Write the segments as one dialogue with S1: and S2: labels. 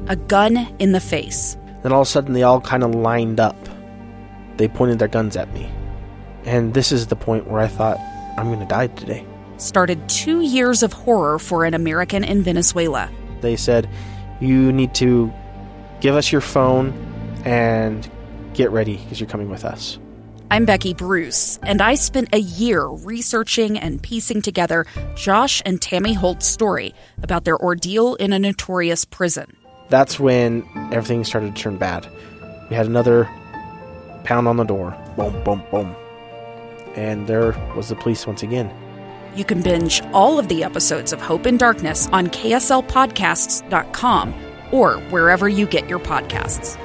S1: a gun in the face.
S2: Then all of a sudden they all kind of lined up. They pointed their guns at me. And this is the point where I thought, I'm going to die today.
S1: Started 2 years of horror for an American in Venezuela.
S2: They said, you need to give us your phone and get ready because you're coming with us.
S1: I'm Becky Bruce, and I spent a year researching and piecing together Josh and Tammy Holt's story about their ordeal in a notorious prison.
S2: That's when everything started to turn bad. We had another pound on the door. Boom, boom, boom. And there was the police once again.
S1: You can binge all of the episodes of Hope in Darkness on KSLpodcasts.com or wherever you get your podcasts.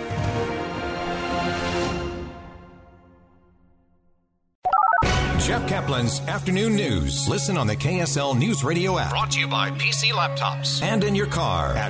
S3: Jeff Kaplan's Afternoon News. Listen on the KSL News Radio app. Brought to you by PC Laptops. And in your car at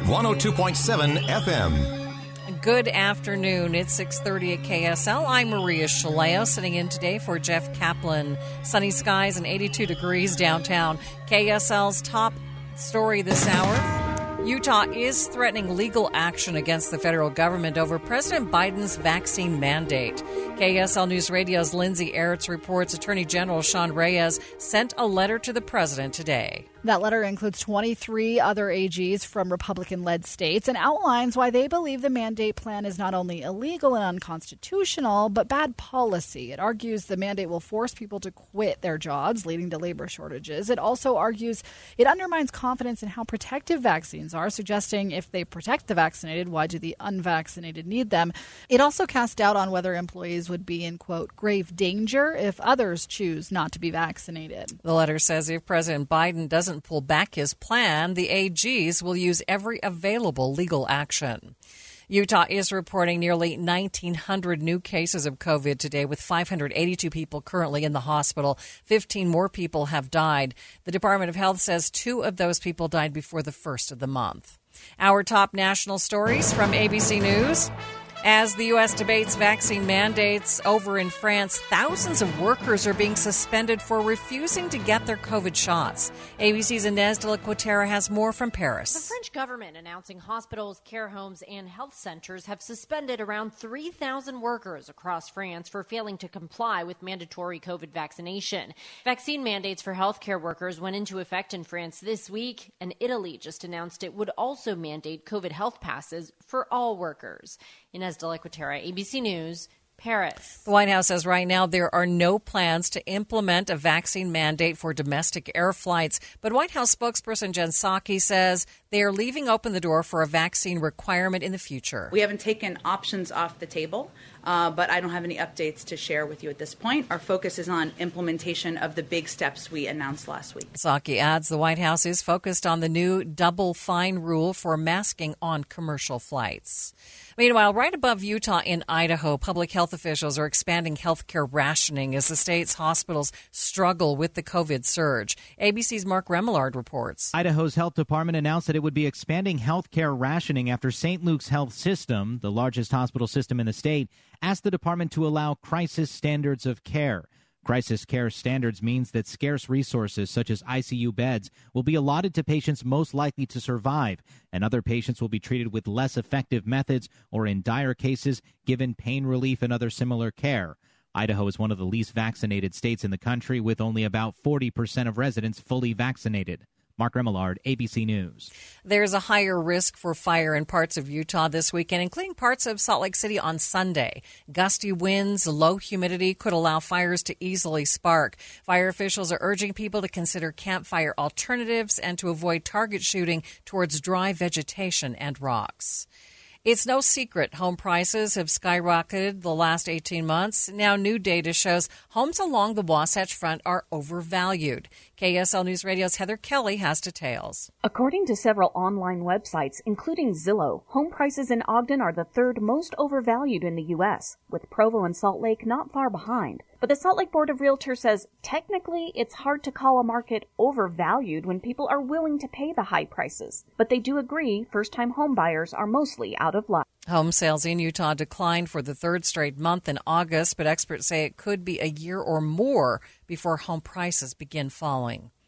S3: 102.7 FM.
S4: Good afternoon. It's 6:30 at KSL. I'm Maria Shaleo, sitting in today for Jeff Kaplan. Sunny skies and 82 degrees downtown. KSL's top story this hour. Utah is threatening legal action against the federal government over President Biden's vaccine mandate. KSL News Radio's Lindsay Eretz reports Attorney General Sean Reyes sent a letter to the president today.
S5: That letter includes 23 other AGs from Republican-led states and outlines why they believe the mandate plan is not only illegal and unconstitutional, but bad policy. It argues the mandate will force people to quit their jobs, leading to labor shortages. It also argues it undermines confidence in how protective vaccines are, suggesting if they protect the vaccinated, why do the unvaccinated need them? It also casts doubt on whether employees would be in, quote, grave danger if others choose not to be vaccinated.
S4: The letter says if President Biden doesn't pull back his plan, the AGs will use every available legal action. Utah is reporting nearly 1,900 new cases of COVID today, with 582 people currently in the hospital. 15 more people have died. The Department of Health says 2 of those people died before the first of the month. Our top national stories from ABC News. As the U.S. debates vaccine mandates over in France, thousands of workers are being suspended for refusing to get their COVID shots. ABC's Inez de la Cuetara has more from Paris.
S6: The French government announcing hospitals, care homes, and health centers have suspended around 3,000 workers across France for failing to comply with mandatory COVID vaccination. Vaccine mandates for healthcare workers went into effect in France this week, and Italy just announced it would also mandate COVID health passes for all workers. Inez de la Cuetara, ABC News, Paris.
S4: The White House says right now there are no plans to implement a vaccine mandate for domestic air flights. But White House spokesperson Jen Psaki says they are leaving open the door for a vaccine requirement in the future.
S7: We haven't taken options off the table, but I don't have any updates to share with you at this point. Our focus is on implementation of the big steps we announced last week.
S4: Psaki adds the White House is focused on the new double fine rule for masking on commercial flights. Meanwhile, right above Utah in Idaho, public health officials are expanding health care rationing as the state's hospitals struggle with the COVID surge. ABC's Mark Remillard reports.
S8: Idaho's health department announced that it would be expanding health care rationing after St. Luke's Health System, the largest hospital system in the state, asked the department to allow crisis standards of care. Crisis care standards means that scarce resources such as ICU beds will be allotted to patients most likely to survive, and other patients will be treated with less effective methods or, in dire cases, given pain relief and other similar care. Idaho is one of the least vaccinated states in the country, with only about 40% of residents fully vaccinated. Mark Remillard, ABC News.
S4: There's a higher risk for fire in parts of Utah this weekend, including parts of Salt Lake City on Sunday. Gusty winds, low humidity could allow fires to easily spark. Fire officials are urging people to consider campfire alternatives and to avoid target shooting towards dry vegetation and rocks. It's no secret home prices have skyrocketed the last 18 months. Now new data shows homes along the Wasatch Front are overvalued. KSL News Radio's Heather Kelly has details.
S9: According to several online websites, including Zillow, home prices in Ogden are the third most overvalued in the U.S., with Provo and Salt Lake not far behind. But the Salt Lake Board of Realtors says technically it's hard to call a market overvalued when people are willing to pay the high prices. But they do agree first-time home buyers are mostly out of luck.
S4: Home sales in Utah declined for the third straight month in August, but experts say it could be a year or more before home prices begin falling.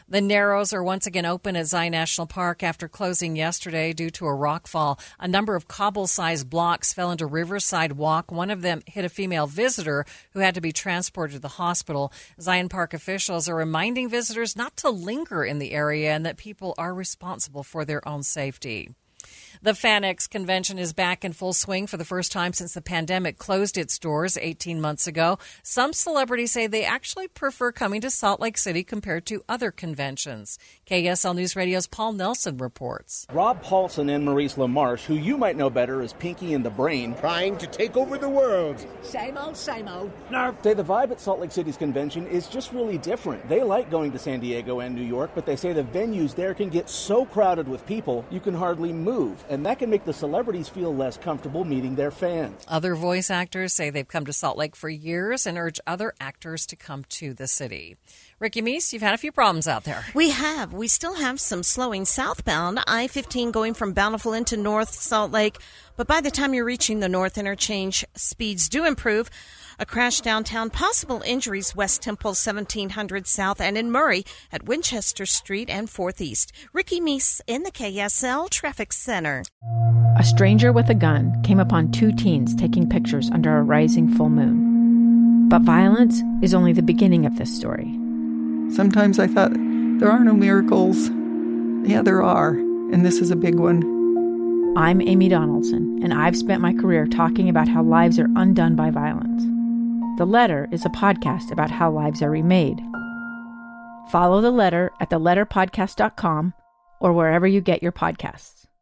S4: The Narrows are once again open at Zion National Park after closing yesterday due to a rockfall. A number of cobble-sized blocks fell into Riverside Walk. One of them hit a female visitor who had to be transported to the hospital. Zion Park officials are reminding visitors not to linger in the area and that people are responsible for their own safety. The FanX convention is back in full swing for the first time since the pandemic closed its doors 18 months ago. Some celebrities say they actually prefer coming to Salt Lake City compared to other conventions. KSL News Radio's Paul Nelson reports.
S10: Rob Paulson and Maurice LaMarche, who you might know better as Pinky and the Brain,
S11: trying to take over the world. Same old, same old.
S10: Nerf. Say the vibe at Salt Lake City's convention is just really different. They like going to San Diego and New York, but they say the venues there can get so crowded with people you can hardly move. And that can make the celebrities feel less comfortable meeting their fans.
S4: Other voice actors say they've come to Salt Lake for years and urge other actors to come to the city. Ricky Meese, you've had a few problems out there.
S12: We have. We still have some slowing southbound. I-15 going from Bountiful into North Salt Lake. But by the time you're reaching the North Interchange, speeds do improve. A crash downtown, possible injuries West Temple 1700 South and in Murray at Winchester Street and 4th East. Ricky Meese in the KSL Traffic Center.
S13: A stranger with a gun came upon two teens taking pictures under a rising full moon. But violence is only the beginning of this story.
S14: Sometimes I thought, there are no miracles. Yeah, there are, and this is a big one.
S13: I'm Amy Donaldson, and I've spent my career talking about how lives are undone by violence. The Letter is a podcast about how lives are remade. Follow The Letter at theletterpodcast.com or wherever you get your podcasts.